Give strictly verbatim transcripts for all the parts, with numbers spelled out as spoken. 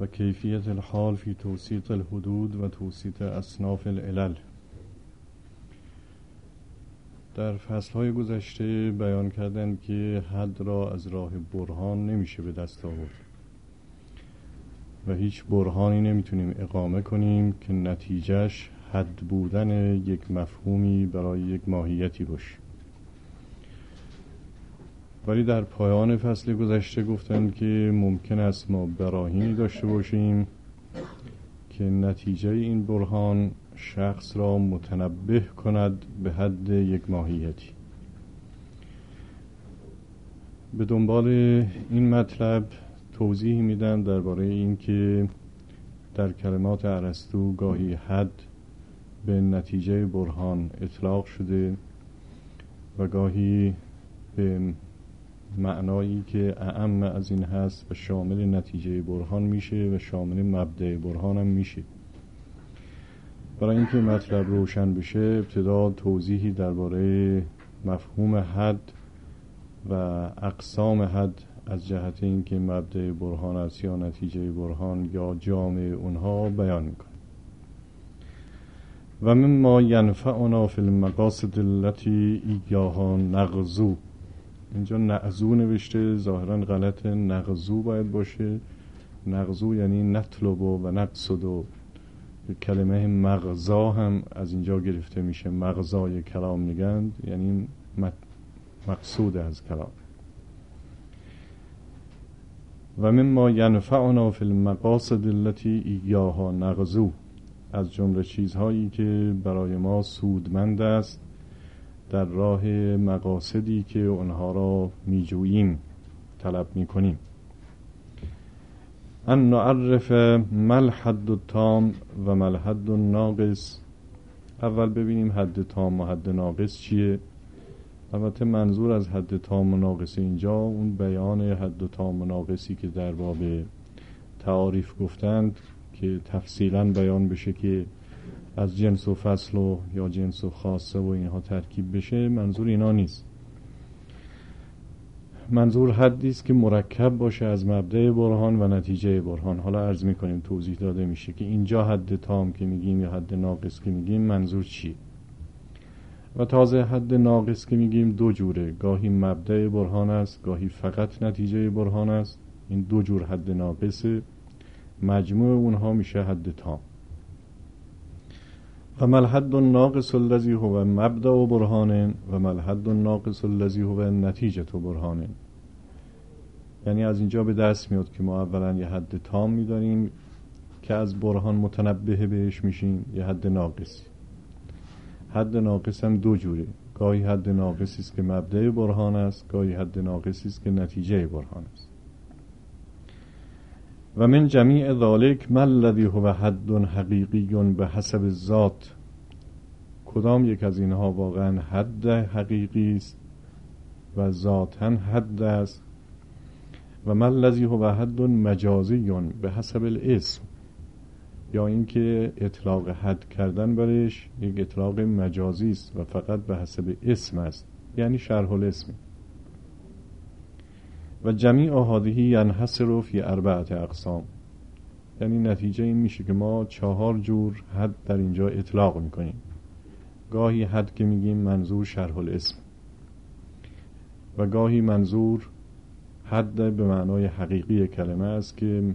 و کیفیت الحال فی توسیط الحدود و توسیط اصناف العلل. در فصلهای گذشته بیان کردن که حد را از راه برهان نمیشه به دست آورد و هیچ برهانی نمیتونیم اقامه کنیم که نتیجهش حد بودن یک مفهومی برای یک ماهیتی باشه. ولی در پایان فصل گذشته گفتن که ممکن است ما براهینی داشته باشیم که نتیجه این برهان شخص را متنبه کند به حد یک ماهیتی. به دنبال این مطلب توضیح میدن درباره این که در کلمات ارسطو گاهی حد به نتیجه برهان اطلاق شده و گاهی به معنایی که اعم از این هست و شامل نتیجه برهان میشه و شامل مبدأ برهان هم میشه. برای اینکه مطلب روشن بشه ابتدا توضیحی درباره مفهوم حد و اقسام حد از جهت اینکه مبدأ برهان است یا نتیجه برهان یا جامع اونها بیان میکنه. و مما ینفعنا فی المقاصد التي ایاها نغزو، اینجا نغزو نوشته، ظاهرا غلط، نغزو باید باشه. نغزو یعنی نطلب و نقصد و کلمه مغزا هم از اینجا گرفته میشه. مغزای کلام میگند یعنی مقصود از کلام. و مما ینفعنا فی المقاصد التي ایاها نغزو، از جمله چیزهایی که برای ما سودمند است در راه مقاصدی که اونها را میجوییم، طلب میکنیم. ان نعرف ما الحد التام و ما الحد الناقص. اول ببینیم حد تام و حد ناقص چیه. البته منظور از حد تام و ناقص اینجا اون بیان حد تام و ناقصی که در باب تعاریف گفتند که تفصیلا بیان بشه که از جنس و فصل و یا جنس و خاصه و اینها ترکیب بشه، منظور اینا نیست. منظور حدی است که مرکب باشه از مبدأ برهان و نتیجه برهان. حالا عرض میکنیم، توضیح داده میشه که اینجا حد تام که میگیم یا حد ناقص که میگیم منظور چیه. و تازه حد ناقص که میگیم دو جوره، گاهی مبدأ برهان است، گاهی فقط نتیجه برهان است. این دو جور حد ناقصه، مجموع اونها میشه حد تام. و ما الحد الناقص الذی هو مبدأ برهان و ما الحد الناقص الذی هو نتیجه برهان. یعنی از اینجا به دست میاد که ما اولا یه حد تام میدانیم که از برهان متنبه بهش میشیم، یه حد ناقصی. حد ناقص هم دو جوره، گاهی حد ناقصی است که مبدأ برهان است، گاهی حد ناقصی است که نتیجه برهان است. و من جمیع ذالک ما الذی هو حد حقیقی به حسب الذات. کدام یک از اینها واقعا حد حقیقی است و ذاتاً حد است. و ما الذی هو حد مجازی به حسب الاسم، یا اینکه اطلاق حد کردن برش یک اطلاق مجازی است و فقط به حسب اسم است، یعنی شرح الاسم. و جمیع هذه ینحصر فی اربعه اقسام. یعنی نتیجه این میشه که ما چهار جور حد در اینجا اطلاق میکنیم. گاهی حد که میگیم منظور شرح الاسم و گاهی منظور حد به معنای حقیقی کلمه است که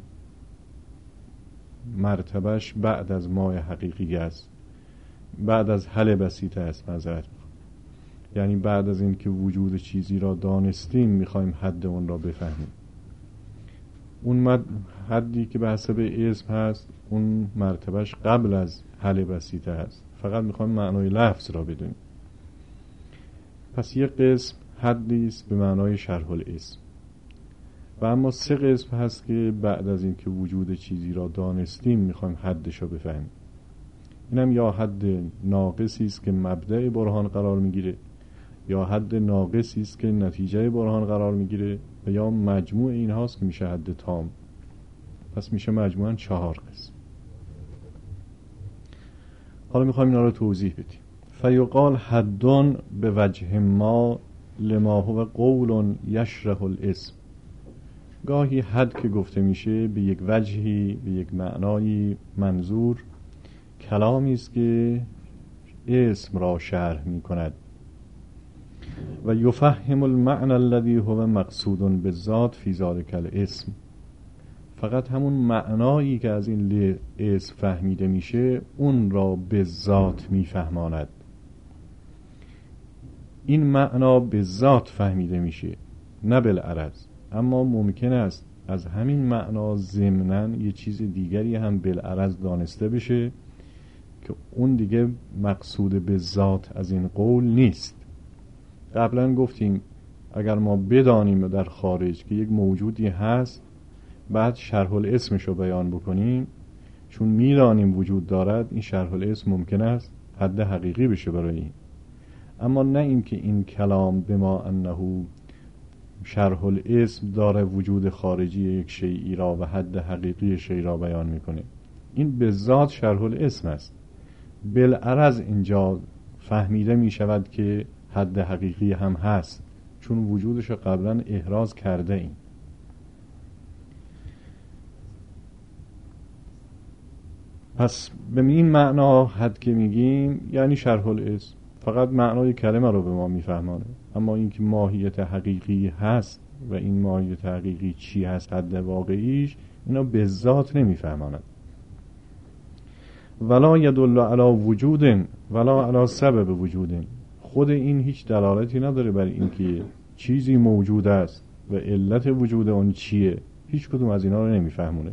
مرتبهش بعد از مای حقیقی است، بعد از حل بسیطه است. معذرت میخوام، یعنی بعد از این که وجود چیزی را دانستیم میخوایم حد اون را بفهمیم. اون حدی که به حسب اسم هست اون مرتبهش قبل از حل بسیطه هست، فقط میخوایم معنای لفظ را بدونیم. پس یک قسم حدی است به معنای شرح الاسم و اما سه قسم هست که بعد از این که وجود چیزی را دانستیم میخوایم حدش را بفهمیم. اینم یا حد ناقصی است که مبدأ برهان قرار میگیره، یا حد ناقصی است که نتیجه برهان قرار میگیره، و یا مجموع این هاست که میشه حد تام. پس میشه مجموعاً چهار قسم. حالا میخوایم اینا رو توضیح بدیم. فیقال حدون به وجه ما لما هو قول یشرح الاسم. گاهی حد که گفته میشه به یک وجهی، به یک معنای منظور، کلامی است که اسم را شرح می کند و یفهم المعنى الذي هو مقصود بالذات فی ذلک الاسم. فقط همون معنایی که از این اسم فهمیده میشه اون را به ذات میفهماند. این معنا به ذات فهمیده میشه نه بالعرض. اما ممکن است از همین معنا ضمناً یه چیز دیگری هم بالعرض دانسته بشه که اون دیگه مقصود به ذات از این قول نیست. قبلا گفتیم اگر ما بدانیم در خارج که یک موجودی هست، بعد شرح الاسمش رو بیان بکنیم، چون میدانیم وجود دارد، این شرح الاسم ممکن است حد حقیقی بشه برای این. اما نه اینکه این کلام به ما انه شرح الاسم داره وجود خارجی یک شیئی را و حد حقیقی شیئی را بیان میکنه. این به ذات شرح الاسم است. بالعرض اینجا فهمیده میشود که حد حقیقی هم هست، چون وجودش قبلا احراز کرده ایم. پس به این معنا حد که میگیم یعنی شرح الاسم، فقط معنای کلمه رو به ما میفهمانه. اما اینکه ماهیت حقیقی هست و این ماهیت حقیقی چی هست، حد واقعیش، اینا به ذات نمیفهماند. ولا یدل علی وجود ولا علی سبب وجود. خود این هیچ دلالتی نداره بر اینکه چیزی موجود است و علت وجود اون چیه. هیچ کدوم از اینا رو نمیفهمونه.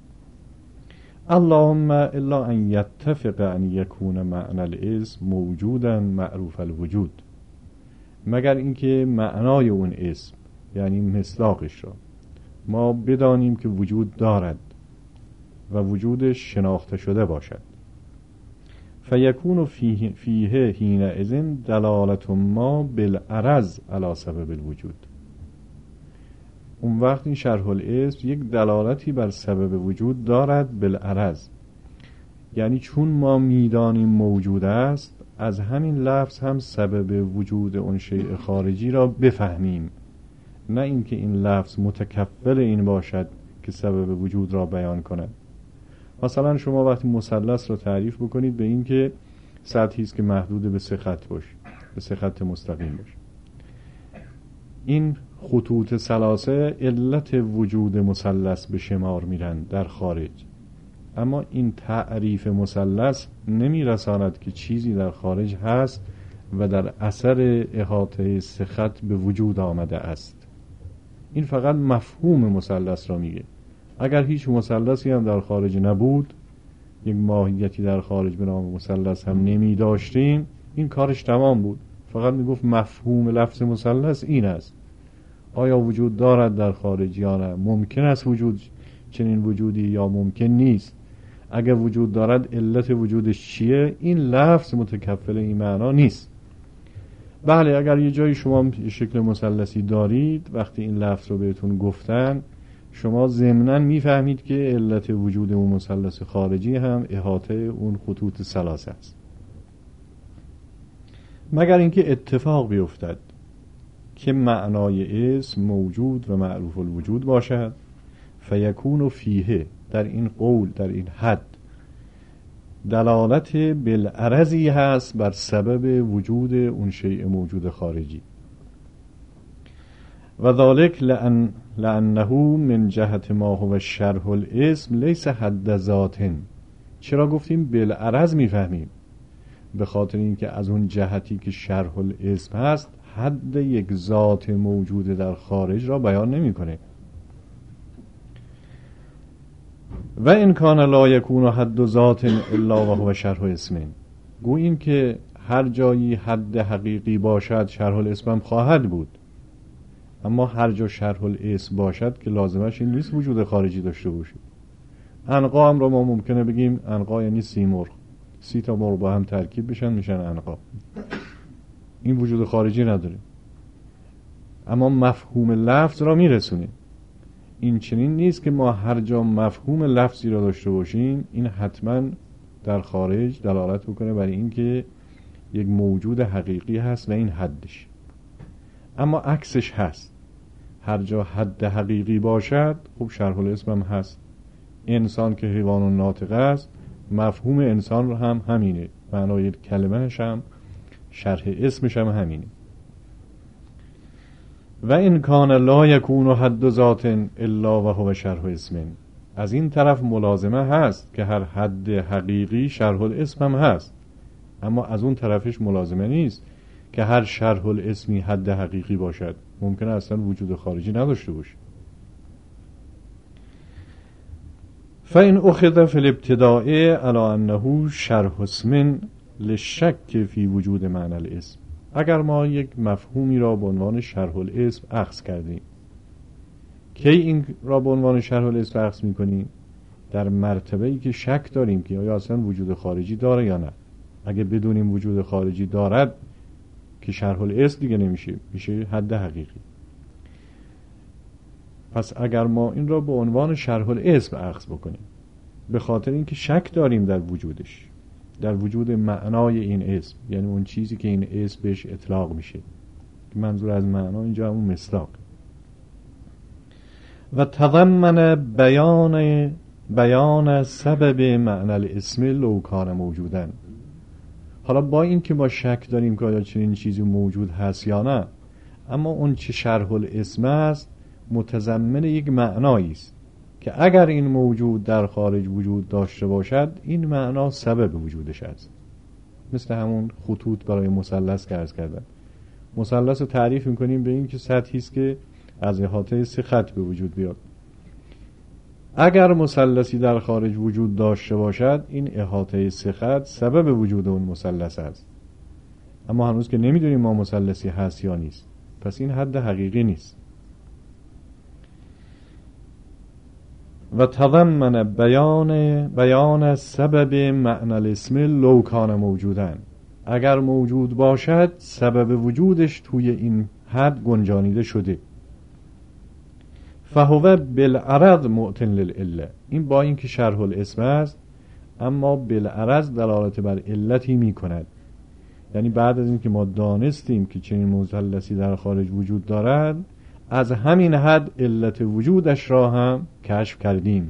اللهم الا ان یتفق ان یکون معنی الاسم موجودا معروف الوجود، مگر اینکه معنای اون اسم یعنی مصداقش را ما بدانیم که وجود دارد و وجودش شناخته شده باشد. فیکون فیه, فیه حینئذ دلالت ما بالعرض علی سبب الوجود. اون وقت این شرح الاسم یک دلالتی بر سبب وجود دارد بالعرض، یعنی چون ما میدانیم موجود است، از همین لفظ هم سبب وجود اون شیء خارجی را بفهمیم، نه اینکه این لفظ متکفل این باشد که سبب وجود را بیان کند. مثلا شما وقتی مثلث را تعریف بکنید به این که سطحی است که محدود به سه خط باشه، به سه خط مستقیم باشه، این خطوط ثلاثه علت وجود مثلث به شمار میرن در خارج. اما این تعریف مثلث نمیرساند که چیزی در خارج هست و در اثر احاطه سه خط به وجود آمده است. این فقط مفهوم مثلث را میگه. اگر هیچ مثلثی هم در خارج نبود، یک ماهیتی در خارج به نام مثلث هم نمی داشتیم، این کارش تمام بود. فقط میگفت مفهوم لفظ مثلث این است. آیا وجود دارد در خارج یا نه؟ ممکن است وجود چنین وجودی یا ممکن نیست؟ اگر وجود دارد علت وجودش چیه؟ این لفظ متکفل این معنا نیست. بله، اگر یه جایی شما شکل مثلثی دارید، وقتی این لفظ رو بهتون گفتن، شما ضمناً میفهمید که علت وجود اون مثلث خارجی هم احاطه اون خطوط ثلاثه است. مگر اینکه اتفاق بیفتد که معنای اسم موجود و معروف الوجود باشد، فیکون فیه، در این قول، در این حد، دلالت بالعرضی هست بر سبب وجود اون شیء موجود خارجی. و ذالک لأن لأنه من جهت ما هو شرح الاسم لیس حد ذات. چرا گفتیم بالعرض میفهمیم؟ به خاطر اینکه از اون جهتی که شرح الاسم هست، حد یک ذات موجود در خارج را بیان نمیکنه. و ان کان لا یکون حد ذات الا و هو شرح اسم. گوییم که هر جایی حد حقیقی باشد شرح الاسم هم خواهد بود. اما هر جا شرح الاسم باشد که لازمش این نیست وجود خارجی داشته باشه. عنقا هم را ما ممکنه بگیم عنقا یعنی سی مرغ، سی تا مرغ با هم ترکیب بشن میشن عنقا. این وجود خارجی نداره، اما مفهوم لفظ را میرسونه. این چنین نیست که ما هر جا مفهوم لفظی را داشته باشیم این حتما در خارج دلالت بکنه برای این که یک موجود حقیقی هست و این حدش. اما عکسش هست. هر جا حد حقیقی باشد خب شرح الاسم هم هست. انسان که حیوان و ناطق است، مفهوم انسان رو هم همینه، معنای کلمهش هم شرح اسمش هم همینه. و این کان لا یکون حد ذات الا و هو شرح اسم. از این طرف ملازمه هست که هر حد حقیقی شرح الاسم هم هست، اما از اون طرفش ملازمه نیست که هر شرح الاسمی حد حقیقی باشد. ممکنه اصلا وجود خارجی نداشته باشه. فإن أخذ في الابتداء على أنه شرح اسم للشك فی وجود معنی الاسم. اگر ما یک مفهومی را به عنوان شرح الاسم اخذ کردیم، کی این را به عنوان شرح الاسم اخذ میکنیم؟ در مرتبه‌ای که شک داریم که آیا اصلا وجود خارجی داره یا نه. اگه بدونیم وجود خارجی دارد که شرح الاسم دیگه نمیشه، میشه حد حقیقی. پس اگر ما این را به عنوان شرح الاسم اخذ بکنیم به خاطر اینکه شک داریم در وجودش، در وجود معنای این اسم، یعنی اون چیزی که این اسم بهش اطلاق میشه، منظور از معنا اینجا همون مصداق. و تضمن بیان بیان سبب معنی الاسم لو کان موجودن. حالا با این که ما شک داریم که آیا چنین چیزی موجود هست یا نه، اما اون چه شرح الاسم است متضمن یک معنایی است که اگر این موجود در خارج وجود داشته باشد، این معنا سبب وجودش است. مثل همون خطوط برای مثلث که عرض کردم. مثلث رو تعریف میکنیم به این که سطحی است که از احاطه سه خط به وجود بیاد. اگر مثلثی در خارج وجود داشته باشد، این احاطه سه خط سبب وجود اون مثلث است. اما هنوز که نمیدونیم ما مثلثی هست یا نیست، پس این حد حقیقی نیست. و تضمن بیان بیان سبب معنی الاسم لو کان موجودن. اگر موجود باشد سبب وجودش توی این حد گنجانیده شده. فهو بالعرض معتن للعله. این با این که شرح الاسم است اما بالعرض دلالت بر علتی می کند. یعنی بعد از این که ما دانستیم که چنین مثلثی در خارج وجود دارد، از همین حد علت وجودش را هم کشف کردیم.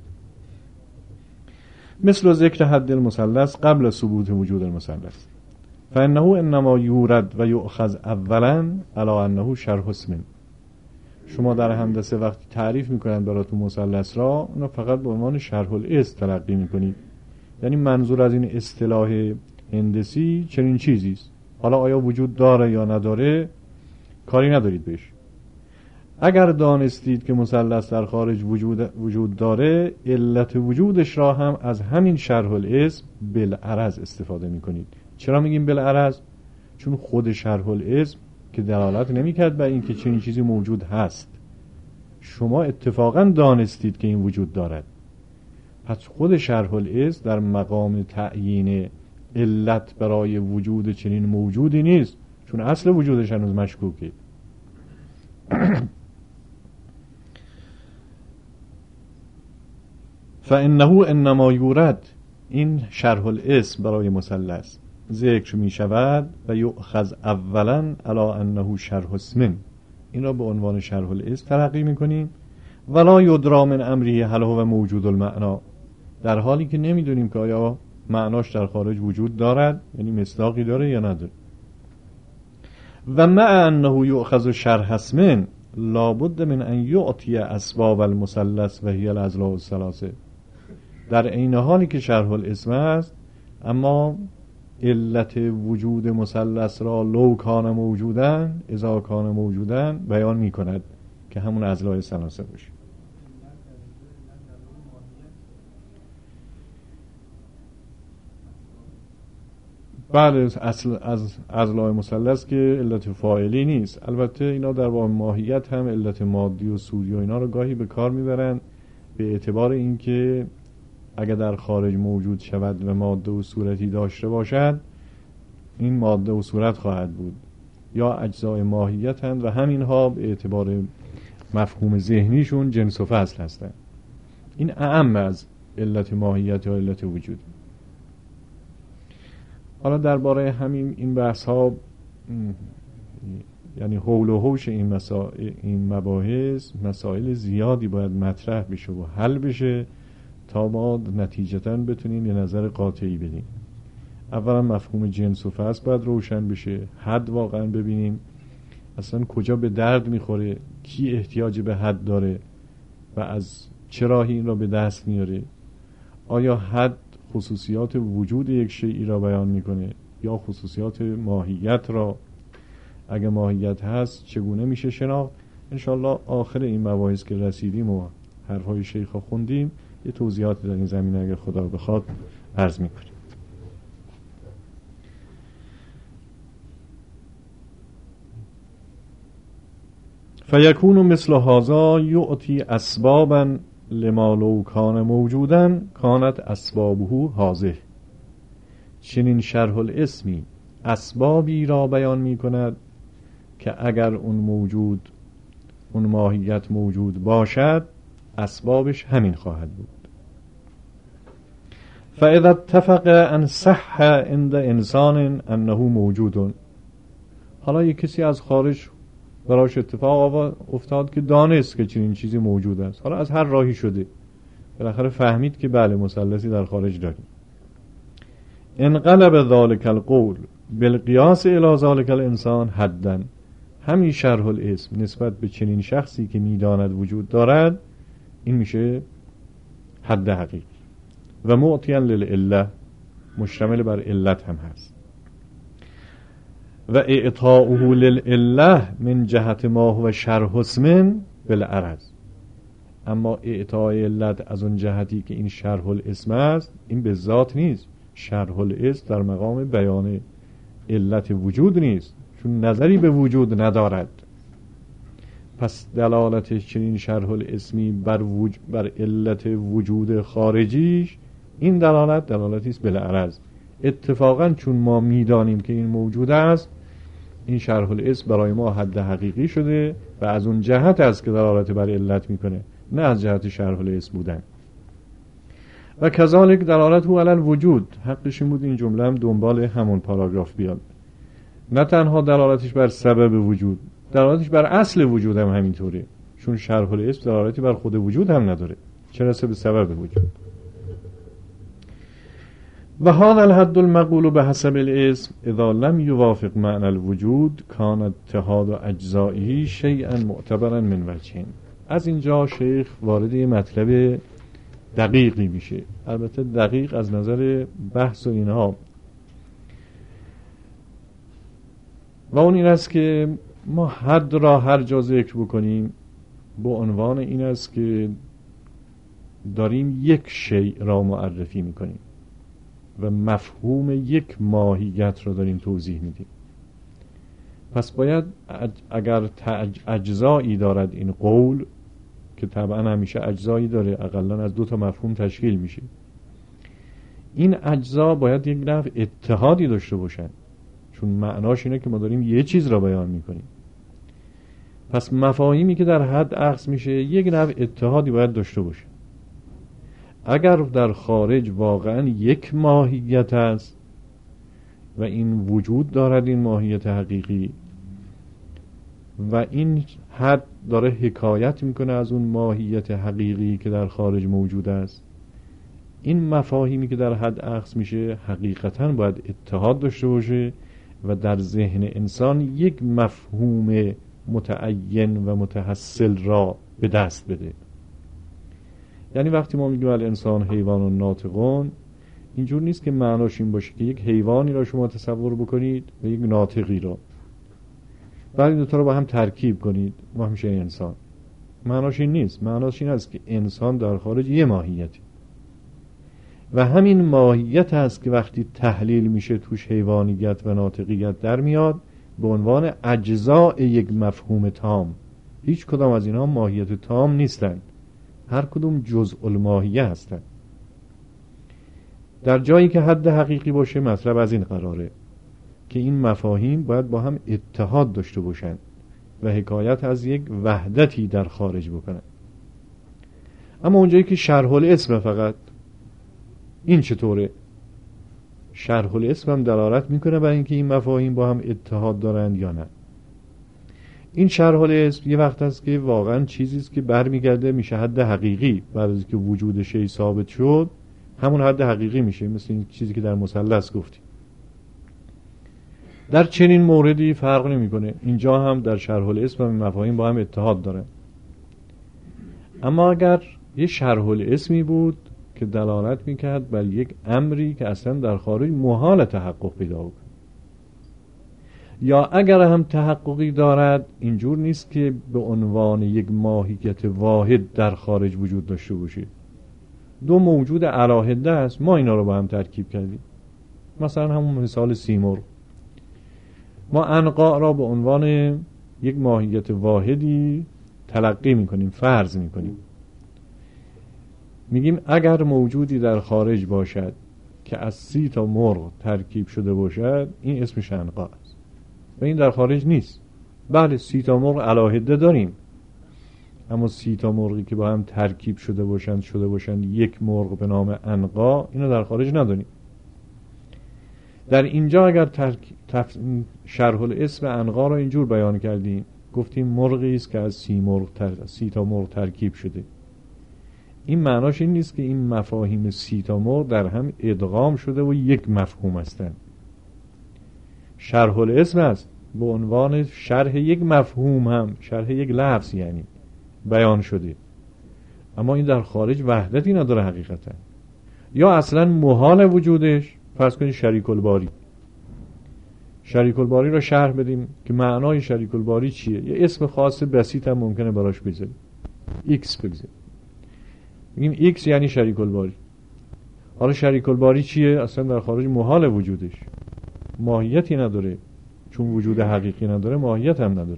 مثل ذکر حد المثلث قبل ثبوت وجود المثلث، فانه انما یورد و یؤخذ اولا علی انه شرح اسم. شما در هندسه وقتی تعریف میکنند براتون مثلث را، اونو فقط به عنوان شرح الاسم تلقی میکنید. یعنی منظور از این اصطلاح هندسی چنین چیزی است. حالا آیا وجود داره یا نداره کاری ندارید بهش. اگر دانستید که مثلث در خارج وجود وجود داره، علت وجودش را هم از همین شرح الاسم بالعرض استفاده میکنید. چرا میگیم بالعرض؟ چون خود شرح الاسم که دلالت نمیکرد بر این که چنین چیزی موجود هست، شما اتفاقا دانستید که این وجود دارد. پس خود شرح الاسم در مقام تعیین علت برای وجود چنین موجودی نیست، چون اصل وجودش هنوز مشکوکه. فانه انما یورد، این شرح الاسم برای مثلث ذکر می شود و یؤخذ اولا علی انه شرح اسم. این را به عنوان شرح الاسم تلقی می کنیم. ولا یدرا من امره هل هو موجود المعنا، در حالی که نمیدونیم که آیا معناش در خارج وجود دارد، یعنی مصداقی داره یا نداره. و مع انه یؤخذ شرح اسم لابد من ان یعطی اسباب المثلث و هی الاضلاع الثلاثه. در عین حالی که شرح الاسم است، اما علت وجود مثلث را لو کان موجودن اذا کان موجودن بیان می کند که همون اضلاع ثلاثه باشه. بله، اصل از اضلاع مثلث که علت فاعلی نیست. البته اینا در باب ماهیت هم علت مادی و صوری و اینا رو گاهی به کار میبرن به اعتبار اینکه اگر در خارج موجود شود و ماده و صورتی داشته باشد، این ماده و صورت خواهد بود، یا اجزای ماهیت هستند و همینها به اعتبار مفهوم ذهنیشون جنس و فصل هستند. این اعم از علت ماهیت یا علت وجود. حالا درباره همین این بحث ها یعنی حول و حوش این مسائل، این مباحث، مسائل زیادی باید مطرح بشه و حل بشه تا ما نتیجتاً بتونیم یه نظر قاطعی بدیم. اولا مفهوم جنس و فصل باید روشن بشه، حد واقعا ببینیم اصلا کجا به درد میخوره، کی احتیاج به حد داره و از چه راهی این را به دست میاره. آیا حد خصوصیات وجود یک شیئی را بیان میکنه یا خصوصیات ماهیت را؟ اگه ماهیت هست چگونه میشه شناخت؟ انشالله آخر این مباحث که رسیدیم و حرفهای شیخ ها خوندیم یه توضیحات در این زمینه اگر خدا بخواد عرض میکنیم. فیکون مثل هذا یعطی اسبابا لما لو کان موجودا کانت اسبابه هذه. چنین شرح الاسمی اسبابی را بیان می کند که اگر اون موجود، اون ماهیت موجود باشد، اسبابش همین خواهد بود. فاذا اتفق ان صح عند انسان انه موجود. حالا یک کسی از خارج براش اتفاق افتاد که دانست که چنین چیزی موجود است، حالا از هر راهی شده بالاخره فهمید که بله مثلثی در خارج داریم. انقلب ذلك القول بالقیاس الى ذلك الانسان حدا. همین شرح الاسم نسبت به چنین شخصی که میداند وجود دارد، این میشه حد حقیقی و معطیا للعله، مشتمل بر علت هم هست. و اعطاؤه للعله من جهت ما هو شرح اسم بالعرض. اما اعطای علت از اون جهتی که این شرح الاسم است، این به ذات نیست. شرح الاسم در مقام بیان علت وجود نیست، چون نظری به وجود ندارد. پس دلالت چنین شرح الاسمی بر, وج... بر علت وجود خارجیش، این دلالت دلالتی است بالعرض. اتفاقا چون ما میدانیم که این موجود است، این شرح الاسم برای ما حد حقیقی شده و از اون جهت است که دلالت بر علت میکنه، نه از جهت شرح الاسم بودن. و کذالک دلالت هو علی الوجود. حقش این بود این جمله هم دنبال همون پاراگراف بیاد. نه تنها دلالتش بر سبب وجود، دلالتش بر اصل وجود هم همینطوره، چون شرح الاسم دلالتی بر خود وجود هم نداره، چه رسه به سبب وجود. و هذا الحد المقول بحسب الاسم اذا لم يوافق معنى الوجود كان اتحاد اجزائه شيئا معتبرا من وجهين. از اینجا شیخ وارد یه مطلب دقیقی میشه، البته دقیق از نظر بحث و اینها، و اون این است که ما حد را هر جا ذکر بکنیم با عنوان این است که داریم یک شیء را معرفی میکنیم و مفهوم یک ماهیت را داریم توضیح میدیم. پس باید اگر اجزایی دارد این قول، که طبعا همیشه اجزایی داره، اقلا از دو تا مفهوم تشکیل میشه، این اجزا باید یک نوع اتحادی داشته باشن، چون معناش اینه که ما داریم یه چیز را بیان میکنیم. پس مفاهیمی که در حد اخذ میشه یک نوع اتحادی باید داشته باشه. اگر در خارج واقعا یک ماهیت است و این وجود دارد، این ماهیت حقیقی، و این حد داره حکایت میکنه از اون ماهیت حقیقی که در خارج موجود است، این مفاهیمی که در حد اخذ میشه حقیقتا باید اتحاد داشته باشه و در ذهن انسان یک مفهوم متعین و متحصل را به دست بده. یعنی وقتی ما میگیم الانسان حیوان و ناطقون، اینجور نیست که معناش این باشه که یک حیوانی را شما تصور بکنید و یک ناطقی را، بعد این دوتا رو با هم ترکیب کنید ما میشه انسان. معناش این نیست. معناش این است که انسان در خارج یه ماهیتی و همین ماهیت است که وقتی تحلیل میشه توش حیوانیت و ناطقیت در میاد به عنوان اجزاء یک مفهوم تام. هیچ کدام از اینها ماهیت تام نیستند، هر کدوم جزء الماهیه هستند. در جایی که حد حقیقی باشه مطلب از این قراره که این مفاهیم باید با هم اتحاد داشته باشند و حکایت از یک وحدتی در خارج بکنند. اما اونجایی که شرح الاسم فقط این چطوره؟ شرح الاسم هم دلالت میکنه بر اینکه این مفاهیم با هم اتحاد دارند یا نه. این شرح الاسم یه وقت هست که واقعا چیزی است که برمیگرده میشه حد حقیقی، بعد از که وجود شی ثابت شد همون حد حقیقی میشه، مثل این چیزی که در مثلث گفتیم. در چنین موردی فرق نمیکنه، اینجا هم در شرح الاسم و مفاهیم با هم اتحاد داره. اما اگر یه شرح الاسمی بود که دلالت میکرد بر یک امری که اصلا در خارج محال تحقق پیدا کنه، یا اگر هم تحققی دارد اینجور نیست که به عنوان یک ماهیت واحد در خارج وجود داشته باشه، دو موجود علاهده است، ما اینا رو با هم ترکیب کردیم. مثلا همون مثال سیمرغ، ما عنقا را به عنوان یک ماهیت واحدی تلقی میکنیم، فرض میکنیم، میگیم اگر موجودی در خارج باشد که از سی تا مرغ ترکیب شده باشد این اسمش عنقا است و این در خارج نیست. بله سی تا مرغ علاهده داریم، اما سی تا مرغی که با هم ترکیب شده باشند شده باشند یک مرغ به نام عنقا، اینو در خارج نداریم. در اینجا اگر ترک... تف... شرح الاسم عنقا را اینجور بیان کردیم، گفتیم مرغی است که از سی مرغ تر... سی تا مرغ ترکیب شده، این معناش این نیست که این مفاهیم سی تا مرغ در هم ادغام شده و یک مفهوم هستند. شرح الاسم است به عنوان شرح یک مفهوم، هم شرح یک لفظ یعنی بیان شده، اما این در خارج وحدتی نداره حقیقتا، یا اصلا محال وجودش. فرض کنید شریک الباری، شریک الباری را شرح بدیم که معنای شریک الباری چیه، یه اسم خاص بسیط هم ممکنه براش بذاریم، ایکس بگذاریم، میگیم ایکس یعنی شریک الباری. حالا شریک الباری چیه؟ اصلا در خارج محال وجودش، ماهیتی نداره، چون وجود حقیقی نداره ماهیت هم نداره.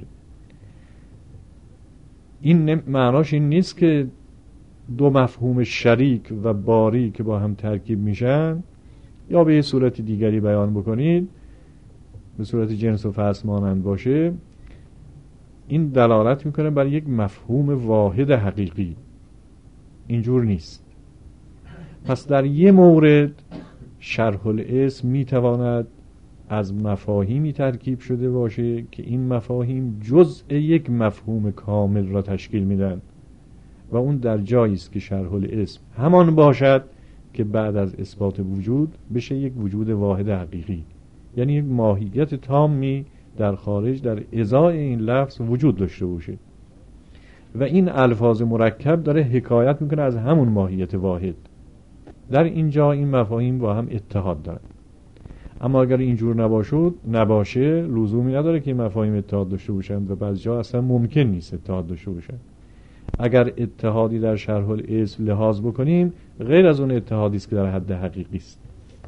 این معناش این نیست که دو مفهوم شریک و باری که با هم ترکیب میشن، یا به یه صورت دیگری بیان بکنید به صورت جنس و فصل مانند باشه، این دلالت میکنه بر یک مفهوم واحد حقیقی. اینجور نیست. پس در یه مورد شرح الاسم میتواند از مفاهیمی ترکیب شده باشه که این مفاهیم جزء یک مفهوم کامل را تشکیل میدن و اون در جایی است که شرح الاسم همان باشد که بعد از اثبات وجود بشه یک وجود واحد حقیقی، یعنی یک ماهیت تامی در خارج در ازای این لفظ وجود داشته باشه و این الفاظ مرکب داره حکایت میکنه از همون ماهیت واحد. در اینجا این مفاهیم با هم اتحاد دارن. اما اگر اینجور نباشد نباشه لزومی نداره که این مفاهیم اتحاد داشته باشند و بعضی جا اصلا ممکن نیست اتحاد داشته باشند. اگر اتحادی در شرح الاسم لحاظ بکنیم غیر از اون اتحادی است که در حد حقیقی است.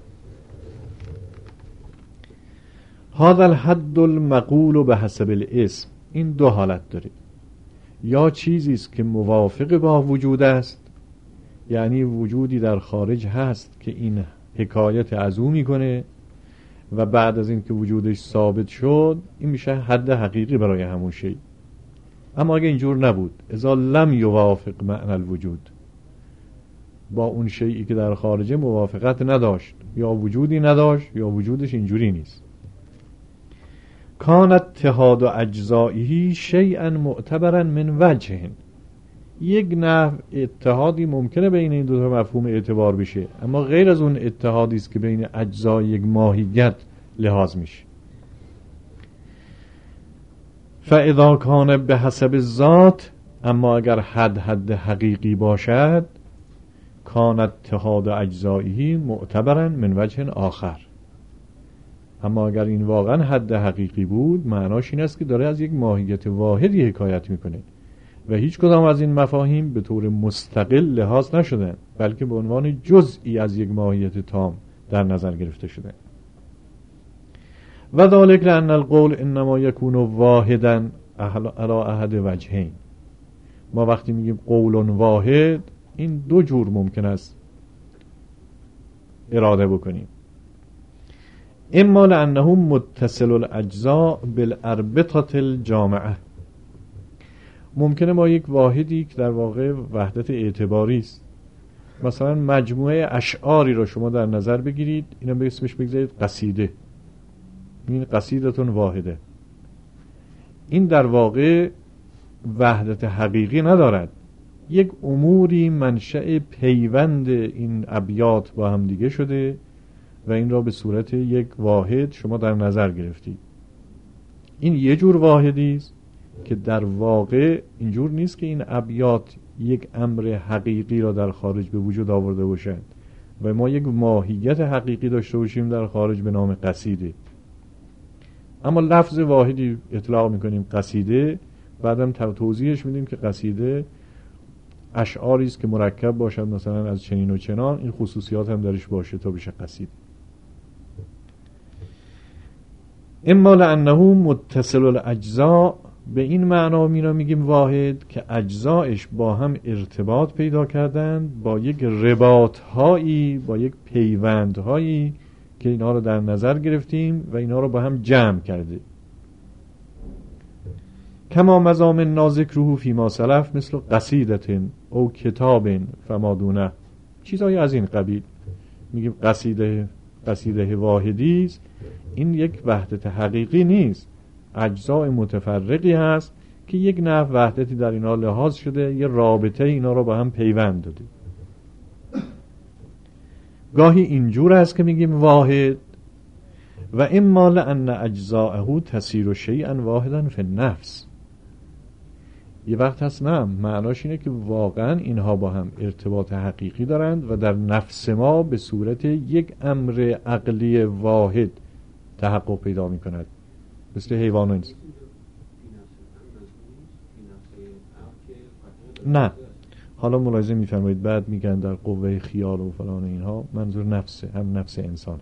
هذا الحد المقول به حسب الاسم، این دو حالت داره، یا چیزی است که موافق با وجود است، یعنی وجودی در خارج هست که این حکایت از او میکنه و بعد از این که وجودش ثابت شد این میشه حد حقیقی برای همون شی. اما اگه اینجور نبود، اذا لم یوافق معنی الوجود، با اون شیئی که در خارجه موافقت نداشت، یا وجودی نداشت یا وجودش اینجوری نیست، کان اتحاد اجزائه شیئا معتبرا من وجه، یک نحو اتحادی ممکنه بین این دو تا مفهوم اعتبار بشه، اما غیر از اون اتحادی است که بین اجزای یک ماهیت لحاظ میشه. فاذا کان به حسب الذات، اما اگر حد حد حقیقی باشد، کان اتحاد اجزائه معتبرا من وجه آخر، اما اگر این واقعا حد حقیقی بود معناش این است که داره از یک ماهیت واحدی حکایت میکنه و هیچ کدام از این مفاهیم به طور مستقل لحاظ نشدن، بلکه به عنوان جزئی از یک ماهیت تام در نظر گرفته شدن. و ذلک لأن القول انما یکون واحدا علی احد وجهین، ما وقتی میگیم قول واحد این دو جور ممکن است اراده بکنیم، اما لأنه متصل الاجزاء بالاربطه الجامعه، ممکنه ما یک واحدی که در واقع وحدت اعتباری است، مثلا مجموعه اشعاری را شما در نظر بگیرید، اینا به اسمش بگذارید قصیده، این قصیدتون واحده، این در واقع وحدت حقیقی ندارد، یک اموری منشأ پیوند این ابیات با هم دیگه شده و این را به صورت یک واحد شما در نظر گرفتید. این یه جور واحدی است که در واقع اینجور نیست که این ابیات یک امر حقیقی را در خارج به وجود آورده باشند و ما یک ماهیت حقیقی داشته باشیم در خارج به نام قصیده. اما لفظ واحدی اطلاق میکنیم قصیده، بعدم توضیحش میدیم که قصیده اشعاری است که مرکب باشد مثلا از چنین و چنان، این خصوصیات هم درش باشه تا بشه قصیده. اما لانه متصل الاجزاء، به این معنا مینا میگیم واحد که اجزایش با هم ارتباط پیدا کردند با یک رباط هایی، با یک پیوند هایی که اینا رو در نظر گرفتیم و اینا رو با هم جمع کرده. کما مضامن ناذکره فی ما سلف مثل قصیدة او کتاب فما دونه، چیزایی از این قبیل. میگیم قصیده قصیده واحدی است، این یک وحدت حقیقی نیست، اجزاء متفرقی هست که یک نحو وحدتی در اینا لحاظ شده، یه رابطه اینا رو با هم پیوند داده. گاهی اینجور است که میگیم واحد و اما لأن اجزاءه تسیر شیئا واحدا فی النفس. یه وقت هست نه، معناش اینه که واقعا اینها با هم ارتباط حقیقی دارند و در نفس ما به صورت یک امر عقلی واحد تحقق پیدا می کند، مثل حیوانات. نه، حالا ملاحظه می‌فرمایید بعد میگن در قوه خیال و فلان اینها، منظور نفسه، هم نفس انسان.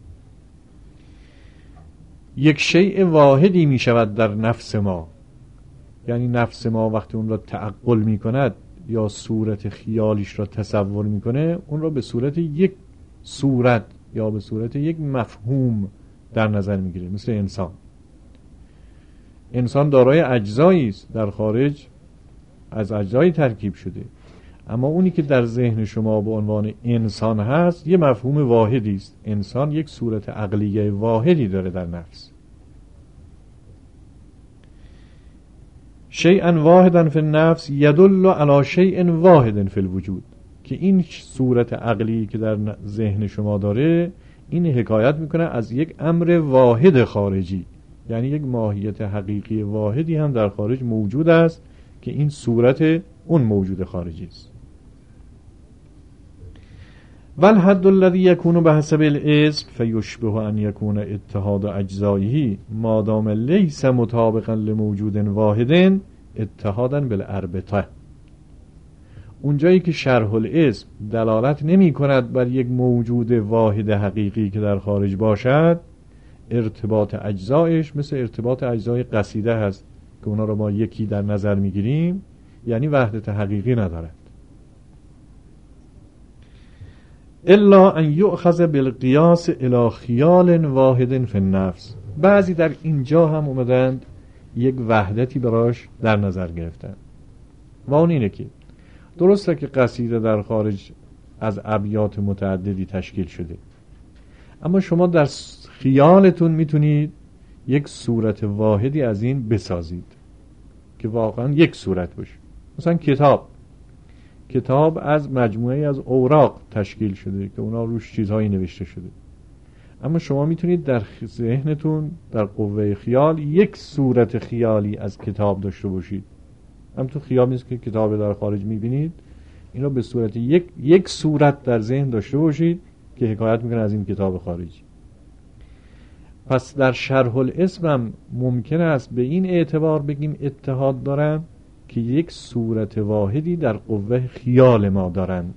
یک شیء واحدی می شود در نفس ما، یعنی نفس ما وقتی اون را تعقل می کند یا صورت خیالیش را تصور می کنه، اون را به صورت یک صورت یا به صورت یک مفهوم در نظر می گیره. مثل انسان، انسان دارای اجزایی است، در خارج از اجزایی ترکیب شده، اما اونی که در ذهن شما به عنوان انسان هست یه مفهوم واحدی است. انسان یک صورت عقلیه واحدی داره در نفس. شیئا واحدا فی النفس یدل علی شیء واحد فی الوجود، که این صورت عقلی که در ذهن شما داره این حکایت میکنه از یک امر واحد خارجی، یعنی یک ماهیت حقیقی واحدی هم در خارج موجود است که این صورت اون موجود خارجی است. والحد الذي يكون بحسب الاسم فيشبه ان يكون اتحاد اجزائه ما دام ليس مطابقا لموجود واحد اتحادا بالاربطه. اونجایی که شرح الاسم دلالت نمی کند بر یک موجود واحد حقیقی که در خارج باشد، ارتباط اجزایش مثل ارتباط اجزای قصیده هست که اونا رو ما یکی در نظر میگیریم، یعنی وحدت حقیقی ندارد. الا ان یؤخذ بالقیاس الی خیال واحد فی النفس. بعضی در اینجا هم اومدند یک وحدتی براش در نظر گرفتن و اون اینه که درسته که قصیده در خارج از ابیات متعددی تشکیل شده، اما شما در خیالتون میتونید یک صورت واحدی از این بسازید که واقعا یک صورت باشه. مثلا کتاب کتاب از مجموعه از اوراق تشکیل شده که اونا روش چیزهایی نوشته شده، اما شما میتونید در ذهنتون در قوه خیال یک صورت خیالی از کتاب داشته باشید. هم تو خیال نیست که کتاب در خارج میبینید، این رو به صورت یک یک صورت در ذهن داشته باشید که حکایت میکنه از این کتاب خارجی. پس در شرح الاسم هم ممکن است به این اعتبار بگیم اتحاد دارن که یک صورت واحدی در قوه خیال ما دارند.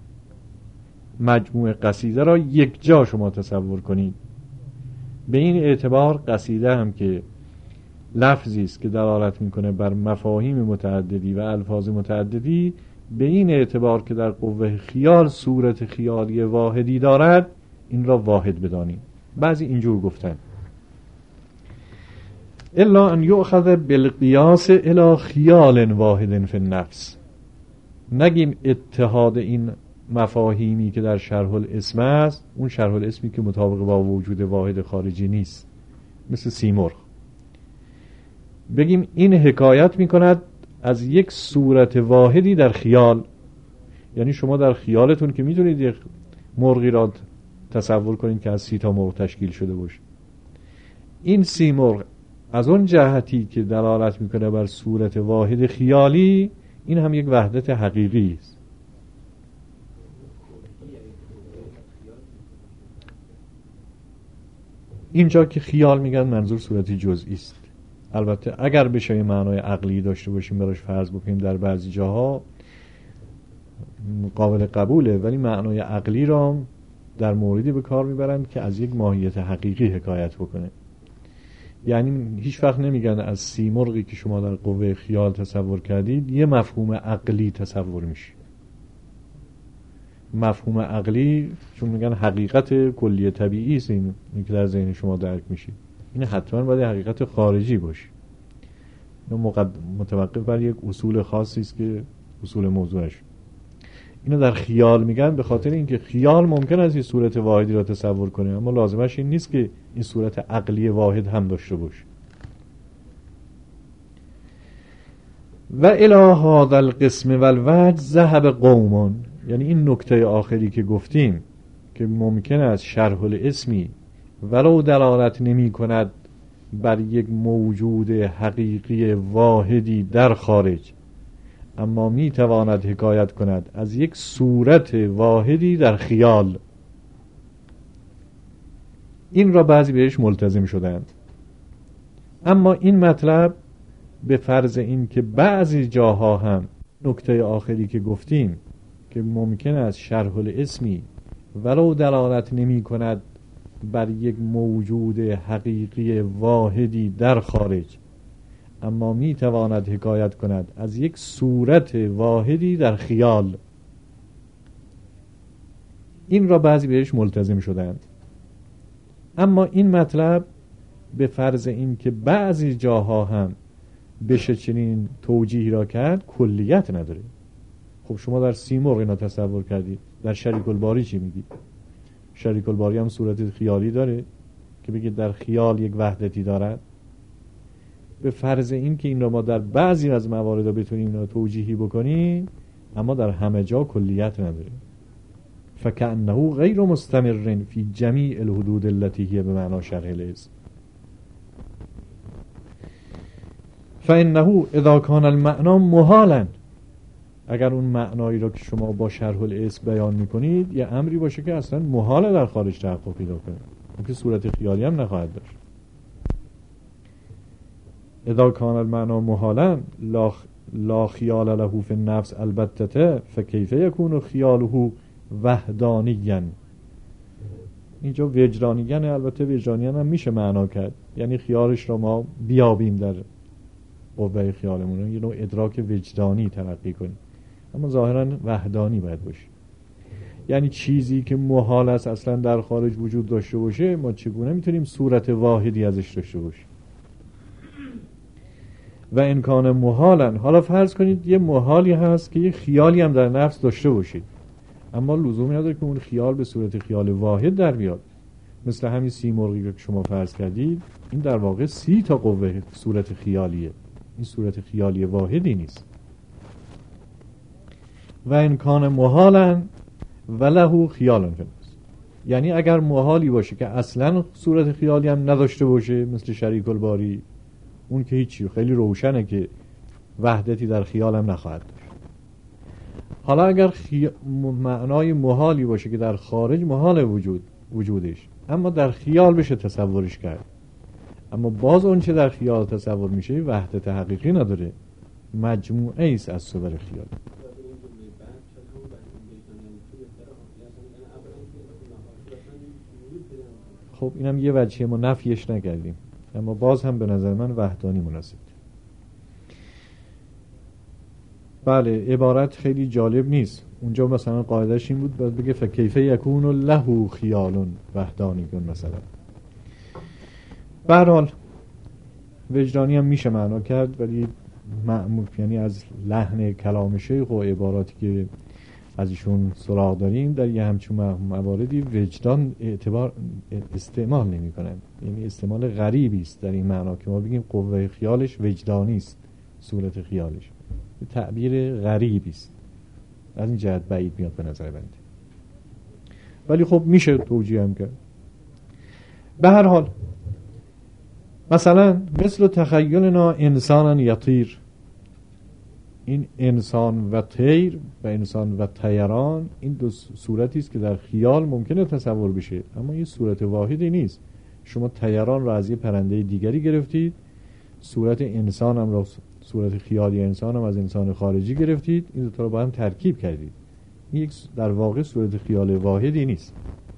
مجموع قصیده را یک جا شما تصور کنید. به این اعتبار قصیده هم که لفظی است که دلالت میکنه بر مفاهیم متعددی و الفاظ متعددی، به این اعتبار که در قوه خیال صورت خیالی واحدی دارد، این را واحد بدانیم. بعضی اینجور گفتن الا ان یؤخذ بالقیاس الی خیال واحد فی النفس. نگیم اتحاد این مفاهیمی که در شرح الاسم است، اون شرح الاسمی که مطابق با وجود واحد خارجی نیست، مثل سیمرغ. بگیم این حکایت میکند از یک صورت واحدی در خیال. یعنی شما در خیالتون که میتونید یک مرغی را تصور کنید که از سی تا مرغ تشکیل شده باشه، این سی مرغ از اون جهتی که دلالت میکنه بر صورت واحد خیالی، این هم یک وحدت حقیقی است. اینجا که خیال میگن منظور صورتی جزئی است. البته اگر بشه یه معنای عقلی داشته باشیم براش فرض بکنیم در بعضی جاها قابل قبوله، ولی معنای عقلی را در موردی به کار میبرند که از یک ماهیت حقیقی حکایت بکنه. یعنی هیچ وقت نمیگن از سی مرغی که شما در قوه خیال تصور کردید یه مفهوم عقلی تصور میشه. مفهوم عقلی چون میگن حقیقت کلی طبیعی است، این که در ذهن شما درک میشه، این حتما باید حقیقت خارجی باشه. اینو متوقف بر یک اصول خاصی است که اصول موضوعش. اینو در خیال میگن به خاطر اینکه خیال ممکن است این صورت واحدی را تصور کنه، اما لازمش این نیست که این صورت عقلی واحد هم داشته باشه. و الی هذا القسم والوجه ذهب قوم، یعنی این نکته آخری که گفتیم که ممکن است شرح الاسمی ولو دلالت نمی کند بر یک موجود حقیقی واحدی در خارج، اما می تواند حکایت کند از یک صورت واحدی در خیال، این را بعضی بهش ملتزم شدند. اما این مطلب به فرض این که بعضی جاها هم نکته آخری که گفتیم که ممکن است شرح الاسمی ولو دلالت نمی کند بر یک موجود حقیقی واحدی در خارج، اما می تواند حکایت کند از یک صورت واحدی در خیال، این را بعضی بهش ملتزم شدند. اما این مطلب به فرض این که بعضی جاها هم بشه چنین توجیهی را کرد کلیت نداره. خب شما در سی مرغ اینا تصور کردید، در شریک الباری چی میگید؟ شریک الباری هم صورت خیالی داره که بگید در خیال یک وحدتی دارد. به فرض این که این را ما در بعضی از موارد بتونیم اینا توجیهی بکنیم، اما در همه جا کلیت نداره. فکأنه غیر مستمر فی جمیع الحدود التي هي بمعنى شرح الاسم. فانه اذا كان المعنى محالا، اگر اون معنایی را که شما با شرح الاسم بیان میکنید یه امری باشه که اصلا محال در خارج تحقق پیدا کنه، اون که صورت خیالی هم نخواهد داشت. اذا كان المعنى محالا لا لا خیال له فی النفس البته فکیف یکون خیاله وحدانیا. اینجا وجدانیان، البته وجدانیان هم میشه معنا کرد، یعنی خیالش را ما بیابیم در قوه خیالمون، یه نوع ادراک وجدانی تلقی کنیم، اما ظاهرا وحدانی باید باشه. یعنی چیزی که محال است اصلا در خارج وجود داشته باشه، ما چگونه میتونیم صورت واحدی ازش داشته باشیم؟ و امکان محالن، حالا فرض کنید یه محالی هست که یه خیالی هم در نفس داشته باشید، اما لزومی نداره که اون خیال به صورت خیال واحد در بیاد. مثل همین سی مرغی که شما فرض کردید، این در واقع سی تا قوه صورت خیالیه، این صورت خیالی واحدی نیست. و امکان محالن وله خیالن فنست، یعنی اگر محالی باشه که اصلا صورت خیالی هم نداشته باشه مثل شریک الباری، اون که هیچی، خیلی روشنه که وحدتی در خیال هم نخواهد داشت. حالا اگر خی... معنای محالی باشه که در خارج محال وجود وجودش، اما در خیال بشه تصورش کرد، اما باز اون چه در خیال تصور میشه وحدت حقیقی نداره، مجموعه ایست از صور خیال. خب اینم یه وجهه، ما نفیش نکردیم، اما باز هم به نظر من وحدانی مناسب. بله، عبارت خیلی جالب نیست. اونجا مثلا قاعدش این بود باید بگه فکیف یکون له خیال وحدانی کن مثلا. به هر حال وجدانی هم میشه معنا کرد، ولی معمول یعنی از لحن کلام شیخ و عباراتی که از ایشون سراغ داریم در یه همچون مواردی وجدان اعتبار استعمال نمی کنن. یعنی استعمال غریبی است در این معنا که ما بگیم قوه خیالش وجدانی است، صورت خیالش تعبیر غریبی است، از این جهت بعید میاد به نظر بنده، ولی خب میشه توجیه هم کرد. به هر حال مثلا مثل تخیلنا انسانا یطیر، این انسان و طیر و انسان و طیران این دو صورتی است که در خیال ممکنه تصور بشه، اما این صورت واحدی نیست. شما طیران را از یه پرنده دیگری گرفتید، صورت انسان هم را، صورت خیالی انسان هم از انسان خارجی گرفتید، این دو تا رو با هم ترکیب کردید. این یک در واقع صورت خیال واحدی نیست.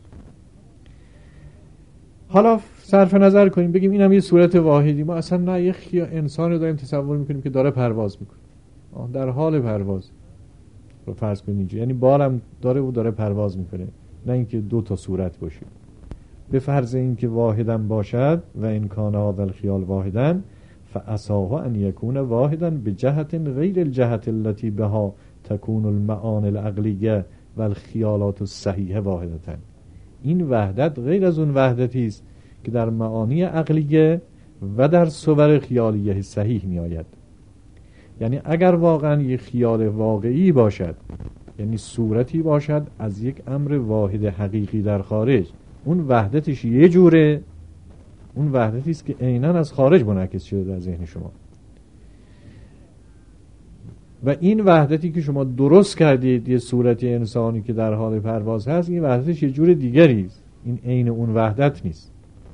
حالا صرف نظر کنیم بگیم این هم یه صورت واحدی، ما اصلا نه یه خیال انسان رو داریم تصور میکنیم که داره پرواز میکنه، در حال پرواز رو فرض کنید اینجا، یعنی بارم داره و داره پرواز میکنه، نه اینکه دو تا صورت باشه. به فرض اینکه واحدن باشد و این کان هذا الخیال واحدن فعساه ان یکون واحدن بجهت غیر الجهت التي بها تكون المعانی العقلیه و الخیالات الصحیحه واحدتن. این وحدت غیر از اون وحدتی است که در معانی عقلیه و در صور خیالیه صحیح می آید. یعنی اگر واقعا یک خیال واقعی باشد، یعنی صورتی باشد از یک امر واحد حقیقی در خارج، اون وحدتش یه جوره، اون وحدتی است که عیناً از خارج منعکس شده در ذهن شما، و این وحدتی که شما درست کردید یه صورتی انسانی که در حال پرواز هست، این وحدتش یه جور دیگری است، این عین اون وحدت نیست.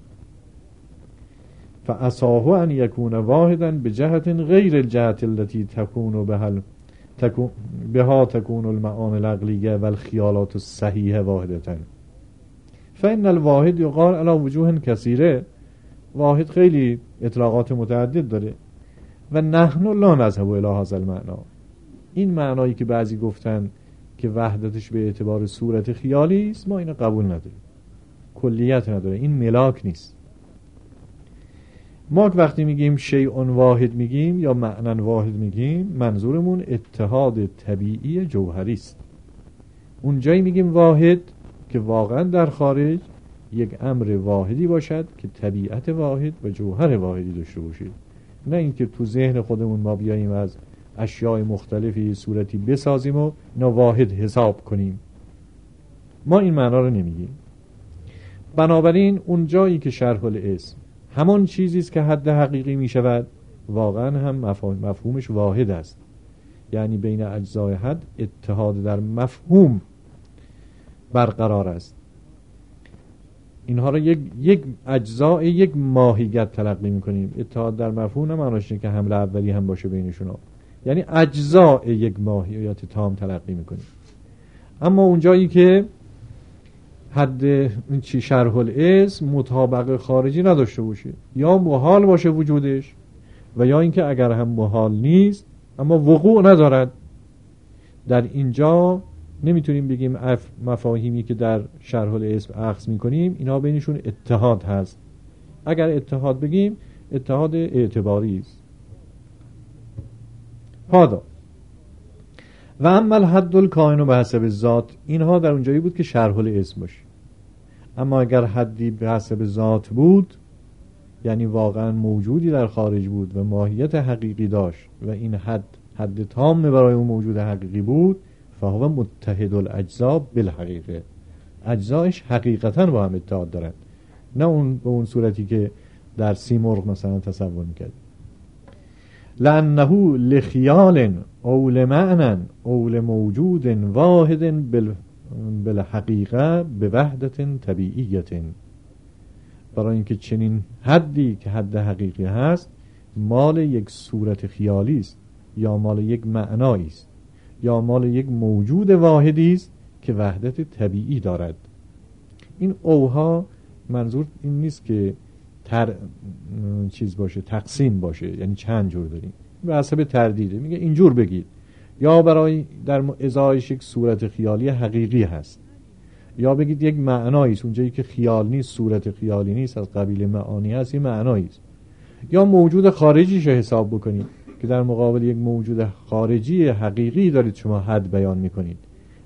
فعساه ان یکون واحدا بجهت غیر الجهت التي تكون بها تكون بها تكون المعانی العقلیه و الخیالات الصحیحه واحدتن. فإن الواحد یقال علی وجوه کثیره، واحد خیلی اطلاقات متعدد داره. و نحن لا نذهب الی هذا المعنى، این معنایی که بعضی گفتن که وحدتش به اعتبار صورت خیالی است، ما اینو قبول نداریم، کلیت نداره، این ملاک نیست. ما وقتی میگیم شیء واحد میگیم یا معنی واحد میگیم، منظورمون اتحاد طبیعی جوهری است. اونجایی میگیم واحد که واقعا در خارج یک امر واحدی باشد که طبیعت واحد و جوهر واحدی داشته باشید، نه اینکه تو ذهن خودمون ما بیاییم از اشیاء مختلفی صورتی بسازیم و اینا واحد حساب کنیم. ما این معنا رو نمیگیم. بنابراین اون جایی که شرح الاسم همان چیزی است که حد حقیقی می شود، واقعا هم مفهومش واحد است، یعنی بین اجزای حد اتحاد در مفهوم برقرار است. اینها را یک یک اجزای یک ماهیت تلقی می‌کنیم. اتحاد در مفهوم معناش اینه که حمله اولی هم باشه بینشون، یعنی اجزای یک ماهیت تام تلقی می‌کنیم. اما اون جایی که حد چی شرح الاسم مطابق خارجی نداشته باشه، یا محال باشه وجودش، و یا اینکه اگر هم محال نیست اما وقوع ندارد، در اینجا نمیتونیم بگیم مفاهیمی که در شرح الاسم اخذ میکنیم اینها بینشون اتحاد هست. اگر اتحاد بگیم اتحاد اعتباری است. هادا و اما الحد الکائن به حسب ذات، اینها در اونجایی بود که شرح الاسم باشه. اما اگر حدی به حسب ذات بود، یعنی واقعا موجودی در خارج بود و ماهیت حقیقی داشت و این حد حد تام برای اون موجود حقیقی بود، فهو متحد الاجزا بالحقیقه، اجزایش حقیقتا با هم اتحاد دارند، نه اون به اون صورتی که در سیمرغ مثلا تصور میکرد. لانه لخیال او لمعنى او لموجود واحد بالحقیقه به وحدت طبیعیت، برای اینکه چنین حدی که حد حقیقی هست مال یک صورت خیالی است، یا مال یک معنایی است، یا مال یک موجود واحدی است که وحدت طبیعی دارد. این اوها منظور این نیست که تر چیز باشه، تقسیم باشه، یعنی چند جور داریم، به حسب تردیده میگه اینجور بگید، یا برای در ازایش یک صورت خیالی حقیقی هست، یا بگید یک معنایی است، اونجایی که خیال نیست، صورت خیالی نیست، از قبیل معانی هست، این معنایی است. یا موجود خارجیش حساب بکنید که در مقابل یک موجود خارجی حقیقی دارید شما حد بیان میکنید،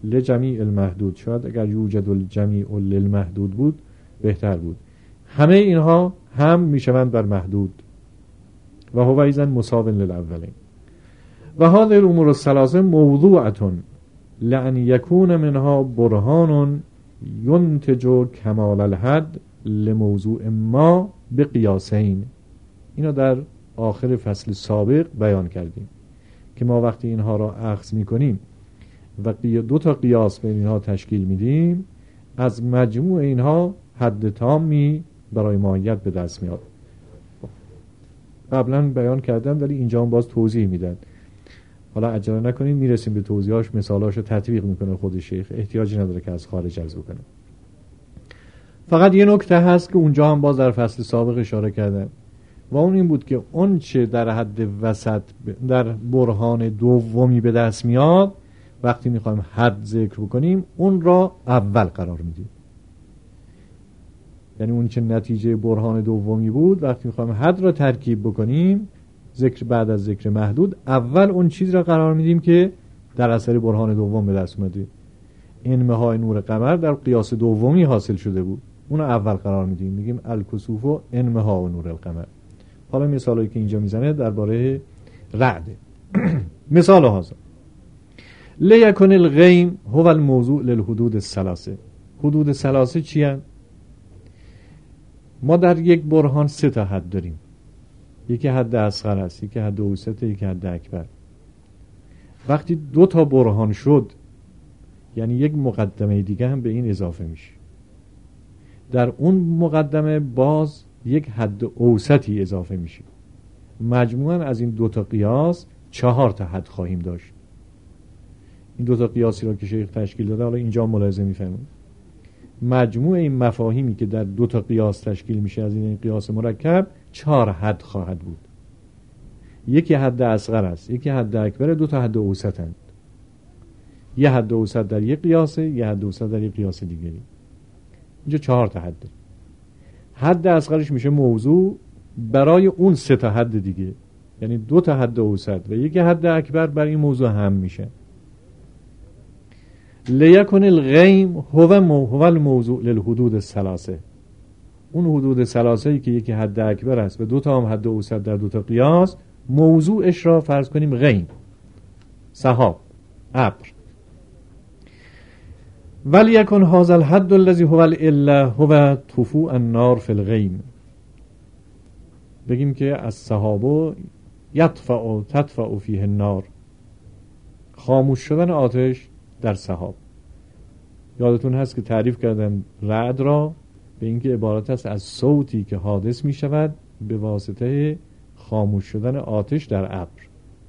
لجمیع المحدود، شاید اگر یوجد الجمیع للمحدود بود بهتر بود. همه اینها هم میشوند بر محدود و هو ایضا مساو للاولین. و هذه الامور الثلاثه موضوعه لان یکون منها برهان ینتج کمال الحد لموضوع ما بقیاسین. اینو در آخر فصل سابق بیان کردیم که ما وقتی اینها را اخذ میکنیم و دو تا قیاس بین اینها تشکیل میدیم، از مجموع اینها حد تامی برای ماهیت به دست میاد. قبلا بیان کردم ولی اینجا هم باز توضیح میدن. حالا عجله نکنید، میرسیم به توضیحاش، مثالاش رو تطبیق میکنه خود شیخ، احتیاجی نداره که از خارج عرض بکنه. فقط یه نکته هست که اونجا هم باز در فصل سابق اشاره کردم و اون این بود که اون چه در حد وسط در برهان دومی به دست میاد، وقتی میخوایم حد ذکر بکنیم اون را اول قرار میدیم. یعنی اون چه نتیجه برهان دومی بود، وقتی میخوایم حد را ترکیب بکنیم، ذکر بعد از ذکر محدود، اول اون چیز را قرار میدیم که در اثر برهان دوم به دست اومده. انمهای نور قمر در قیاس دومی حاصل شده بود، اون رو اول قرار میدیم، میگیم الکسوف و انمها و نور القمر. حالا مثالایی که اینجا میزنه درباره رعد. مثال هذا لیکن الغیم هو الموضوع للحدود الثلاثه. حدود الثلاثه چی هست؟ ما در یک برهان سه تا حد داریم، یکی حد اصغر است، یکی حد اوسط، یکی حد اکبر. وقتی دو تا برهان شد، یعنی یک مقدمه دیگه هم به این اضافه میشه. در اون مقدمه باز یک حد اوسطی اضافه میشه. مجموعاً از این دو تا قیاس چهار تا حد خواهیم داشت. این دو تا قیاسی را که شیخ تشکیل داده، حالا اینجا ملاحظه میفهمید، مجموع این مفاهیمی که در دو تا قیاس تشکیل میشه از این قیاس مرکب چهار حد خواهد بود. یکی حد اصغر است، یکی حد اکبر، دو تا حد اوسطند. یه حد اوسط در یک قیاسه، یه حد اوسط در یک قیاس دیگری. اینجا چهار تا حد. حد اصغرش میشه موضوع برای اون سه تا حد دیگه، یعنی دو تا حد اوسط و یک حد اکبر برای این موضوع هم میشه. لیکن الغیم هو هو الموضوع للحدود الثلاثه. اون حدود ثلاثه‌ای که یکی حد اکبر است و دو تا هم حد اوسط در دو تا قیاس، موضوعش را فرض کنیم غیم، سحاب، ابر. ولیکن هذا الحد الذي هو العله هو طفوء النار في الغیم. بگیم که از سحاب یطفع تطفع فیه النار، خاموش شدن آتش در سحاب. یادتون هست که تعریف کردم رعد را به اینکه عبارت است از صوتی که حادث می شود به واسطه خاموش شدن آتش در ابر.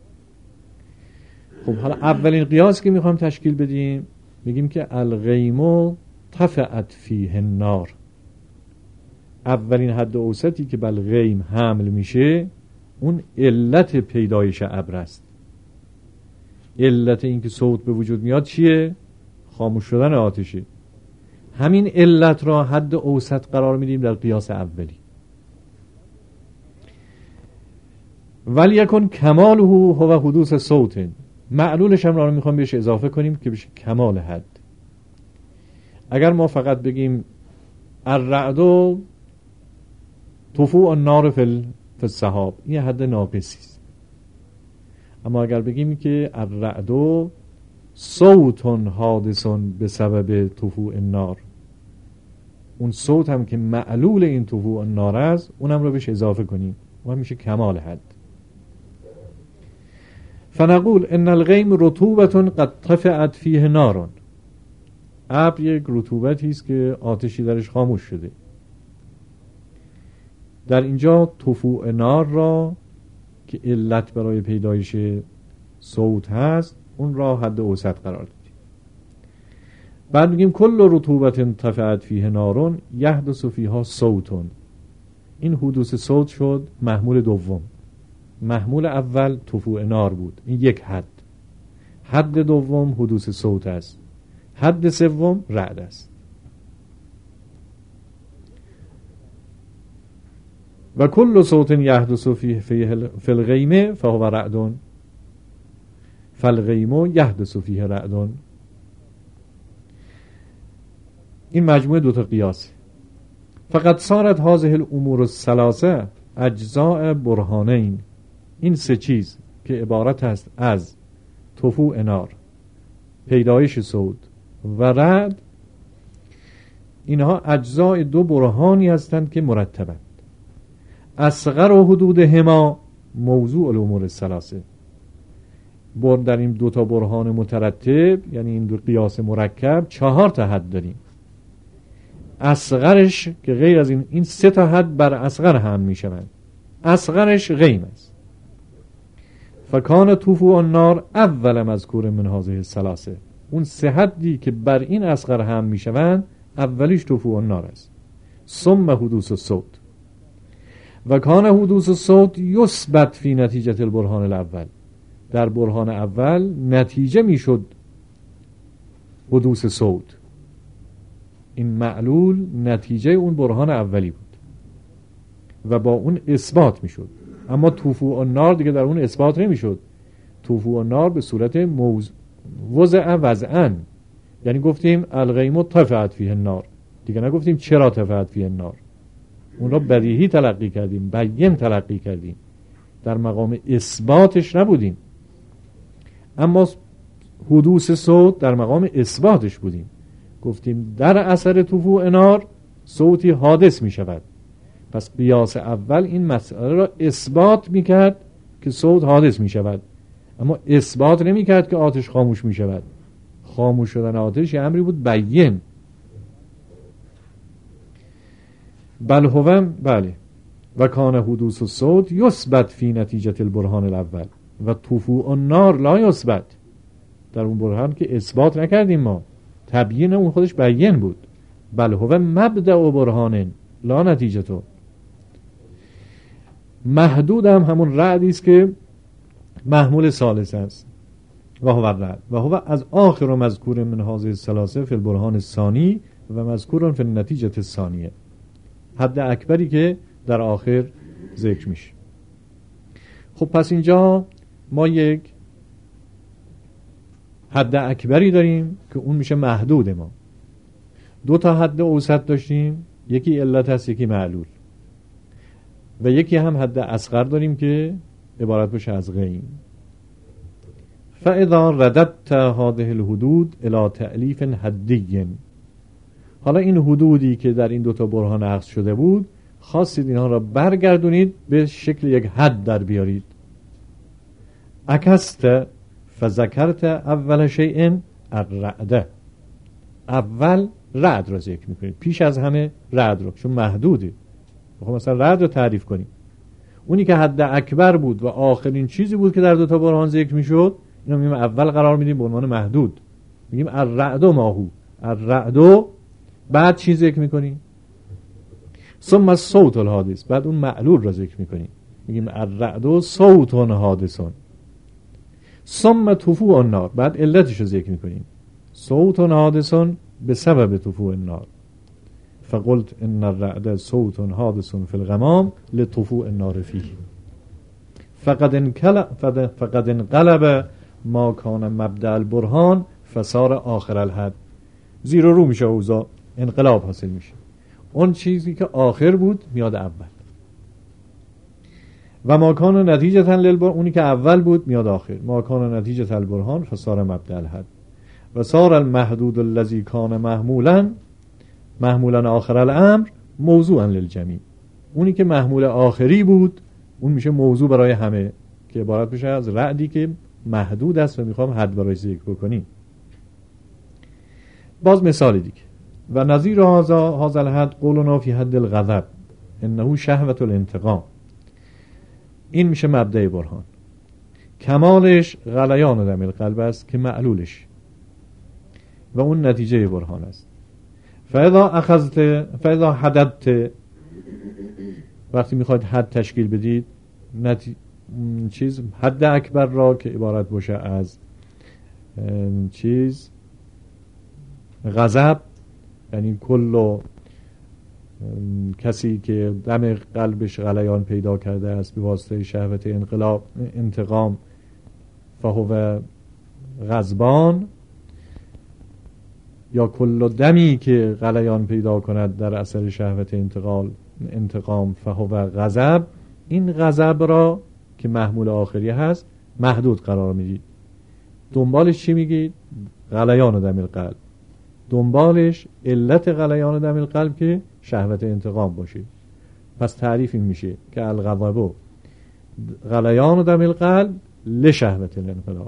خب حالا اولین قیاس که میخوام تشکیل بدیم، میگیم که الغیم طفعت فیه النار. اولین حد اوسطی که بر غیم حمل میشه اون علت پیدایش ابر است. علت اینکه صوت به وجود میاد چیه؟ خاموش شدن آتشه. همین علت را حد اوسط قرار میدیم در قیاس اولی. ولیکن کماله هو حدوث صوت. معلولش هم را میخوام بهش اضافه کنیم که بشه کمال حد. اگر ما فقط بگیم الرعد طفوع النار فی السحاب، این حد ناقصی است. اما اگر بگیم که الرعد صوت حادث به سبب طفوع النار، اون صوت هم که معلول این طفوع النار است، اونم رو بهش اضافه کنیم، اون میشه کمال حد. فنقول ان الغیم رطوبت قد طفعت فیه نار. ابر یک رطوبتی است که آتشی درش خاموش شده. در اینجا طفوع نار را که علت برای پیدایش صوت هست، اون را حد اوسط قرار دادیم. بعد میگیم کل رطوبت طفعت فیه نار یحدث فیها صوت. این حدوث صوت شد محمول دوم. محمول اول طفوع نار بود، این یک حد. حد دوم حدوث صوت است. حد سوم رعد است. و کل صوت یحدث فیه فی الغیم فهو رعد فالغیم یحدث فیه رعد. این مجموعه دوتا قیاس. فقط صارت هذه الامور الثلاثه اجزاء برهانین، این سه چیز که عبارت است از طفوع نار، پیدایش صوت و رعد، اینها اجزای دو برهانی هستند که مرتبند. اصغر و حدود هما موضوع الامور الثلاثه، بر در این دو تا برهان مترتب، یعنی این دو قیاس مرکب، چهار تا حد داریم. اصغرش که غیر از این این سه تا حد بر اصغر هم می شوند. اصغرش غیم است. فکان طفوع النار اول مذکور من هذه الثلاثه، اون سه حدی که بر این اصغر هم می شوند اولیش طفوع النار است. ثم حدوث الصوت و کان حدوث الصوت یثبت فی نتیجه البرهان الاول، در برهان اول نتیجه می شد حدوث صوت، این معلول نتیجه اون برهان اولی بود و با اون اثبات می شد. اما طفوع النار دیگه در اون اثبات نمی شد. طفوع النار به صورت موز وضع وضعن، یعنی گفتیم الغیم طفعت فیه النار، دیگه نگفتیم چرا طفعت فیه النار، اون را بدیهی تلقی کردیم، بیان تلقی کردیم، در مقام اثباتش نبودیم. اما حدوث صوت در مقام اثباتش بودیم، گفتیم در اثر طفوع نار صوتی حادث می شود. پس قیاس اول این مسئله را اثبات می کرد که صوت حادث می شود، اما اثبات نمی کرد که آتش خاموش می شود. خاموش شدن آتش یه امری بود بیان. بل هوم بله و کان حدوث الصوت یثبت فی نتیجه البرهان الاول و طفوع النار لا یثبت، در اون برهان که اثبات نکردیم ما، تبیین اون خودش بیان بود. بل هو مبدأ برهان لا نتیجه تو. محدود هم همون رعدی است که محمول ثالث است و هو الرعد و هو از آخر و مذکور من هذه الثلاثه فی البرهان الثانی و مذکور فی النتیجه الثانیه، حد اکبری که در آخر ذکر میشه. خب پس اینجا ما یک حد اکبری داریم که اون میشه محدود ما. دو تا حد اوسط داشتیم، یکی علت هست یکی معلول، و یکی هم حد اصغر داریم که عبارت باشه از غیم. فاذا رددت هذه الحدود الى تألیف حدی، حالا این حدودی که در این دوتا برهان اخذ شده بود خواستید اینها را برگردونید به شکل یک حد در بیارید. اکست فذکرت اول شیء الرعد، اول رعد را ذکر میکنید، پیش از همه رعد را، چون محدوده. خب مثلا رعد رو تعریف کنیم، اونی که حد اکبر بود و آخرین چیزی بود که در دو تا برهان ذکر میشد، اینو میگیم اول قرار میدیم به عنوان محدود، میگیم الرعد ماهو، الرعد، بعد چی ذکر میکنیم؟ ثم الصوت الحادث، بعد اون معلول را ذکر میکنیم، میگیم الرعد صوت حادث. ثم طفوع النار، بعد علتش رو ذکر میکنیم، صوت حادث به سبب طفوع النار. فقلت ان الرعد صوت حادث فی الغمام لطفوع النار فیه. فقد انقلب فقد انقلب ما کان مبدأ البرهان فصار آخر الحد، زیر و رو میشه، اوضاع انقلاب حاصل میشه، اون چیزی که آخر بود میاد اول، و ما کان نتیجه للبرهان، اونی که اول بود میاد آخر. ما کان نتیجه البرهان فصار مبدأ الحد و صار المحدود الذي کان محمولا محمولا آخر الامر موضوعا للجمیع، اونی که محمول آخری بود اون میشه موضوع برای همه، که عبارت بشه از رعدی که محدود است و میخوام حد برای ذکر بکنیم. باز مثال دیگه، و نظیر هذا هذا الحد قولنا فی حد الغضب انه شهوة الانتقام، این میشه مبدأ برهان. کمالش غلیان دم القلب است که معلولش و اون نتیجه برهان است. فاذا اخذت فاذا حددت، وقتی میخواید حد تشکیل بدید، نتی... چیز حد اکبر را که عبارت باشه از چیز غضب، یعنی کل کسی که دم قلبش غلیان پیدا کرده است به واسطه شهوت انقلاب انتقام، فهو غضبان، یا کل دمی که غلیان پیدا کند در اثر شهوت انتقال انتقام فهو غضب، این غضب را که محمول آخری هست محدود قرار میدید. دنبالش چی میگید؟ غلیان دم القلب. دنبالش علت غلیان دم القلب که شهوت انتقام باشه. پس تعریف این میشه که الغضب غلیان دم القلب لشهوت الانقلاب.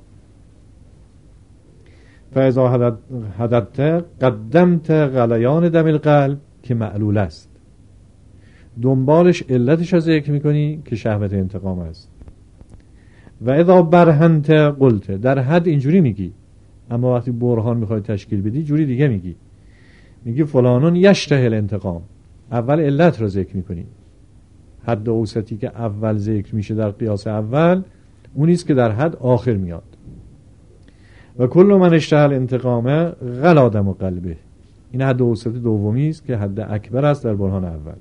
فاذا حددت قدمت غلیان دم القلب که معلول است. دنبالش علتش را ذکر میکنی که شهوت انتقام است. و اذا برهنت قلت، در حد اینجوری میگی، اما وقتی برهان میخوای تشکیل بدی جوری دیگه میگی. میگی فلانون یشتهی الانتقام، اول علت را ذکر میکنی. حد اوسطی که اول ذکر میشه در قیاس اول اونیست که در حد آخر میاد. و کل من اشتهی الانتقام غلا دم قلبه، این حد اوسط دومی است که حد اکبر است در برهان اول.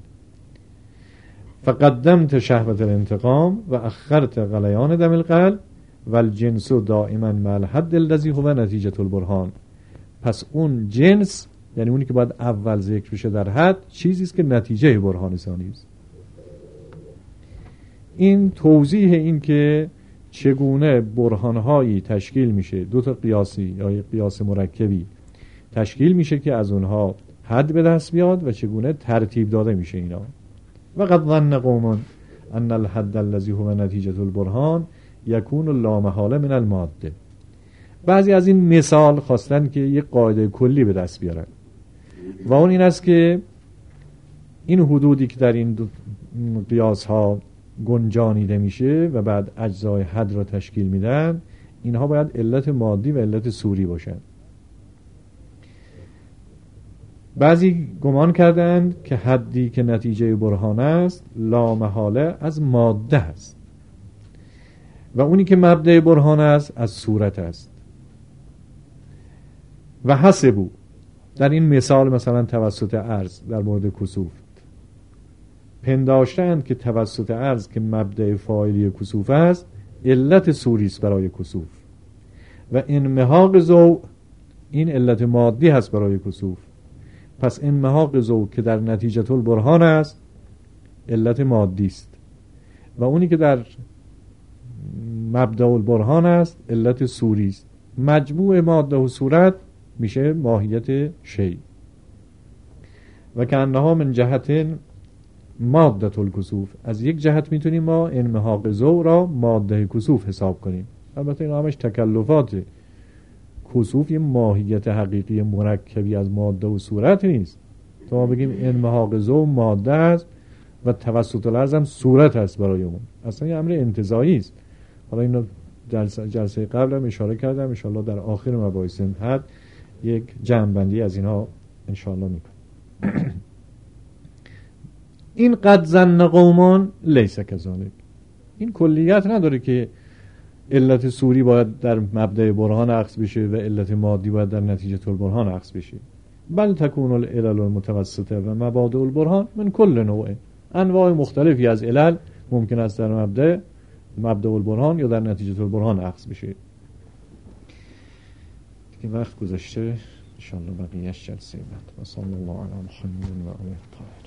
فقدمت شهوت الانتقام و اخرت غلیان دم القلب و الجنس دائما مع الحد الذی هو نتیجه البرهان. پس اون جنس یعنی اونی که باید اول ذکر بشه در حد، چیزی است که نتیجه برهان ثانی است. این توضیح این که چگونه برهانهایی تشکیل میشه، دو تا قیاسی یا قیاس مرکبی تشکیل میشه که از اونها حد به دست بیاد و چگونه ترتیب داده میشه اینا. و قد ظن قوم ان الحد الذی هو نتیجه البرهان یکون لا محاله من الماده. بعضی از این مثال خواستن که یک قاعده کلی به دست بیارن و اون این است که این حدودی که در این قیاس ها گنجانیده میشه و بعد اجزای حد را تشکیل میدن، اینها باید علت مادی و علت صوری باشن. بعضی گمان کردند که حدی که نتیجه برهان است لا محاله از ماده است و اونی که مبدأ برهان است از صورت است. و حسبو، در این مثال مثلا توسط عرض در مورد کسوف پنداشتند که توسط عرض که مبدأ فاعلی کسوف است علت صوری است برای کسوف و انمحاق ضوء این علت مادی هست برای کسوف. پس انمحاق ضوء که در نتیجه البرهان است علت مادی است و اونی که در مبدأ البرهان است علت صوری است. مجموع ماده و صورت میشه ماهیت شی. و که انها من جهت ماده الکسوف، از یک جهت میتونیم ما انمحاق ضوء را ماده کسوف حساب کنیم. البته این همش تکلفات. کسوف یه ماهیت حقیقی مرکبی از ماده و صورت نیست تا ما بگیم انمحاق ضوء ماده است و توسط الارض هم صورت است برای اون. اصلا یه امر انتزاعی است. حالا اینو جلسه, جلسه قبل هم اشاره کردم، ان شاءالله در آخر مباحث حد یک جمع‌بندی از اینها ان شاءالله میکنم. این قد ظن قومان لیس کذالک، این کلیت نداره که علت صوری باید در مبدأ برهان اخذ بشه و علت مادی باید در نتیجه البرهان اخذ بشه. بل تکون العلل المتوسطه و مبادئ البرهان من کل نوع، انواع مختلفی از علل ممکن است در مبدأ مبدأ البرهان یا در نتیجه البرهان اخذ بشه. دیگه وقت گذشته، ان شاء الله بقیه‌اش جلسه بعد. و صلی الله علی محمد و آله الطاهرین.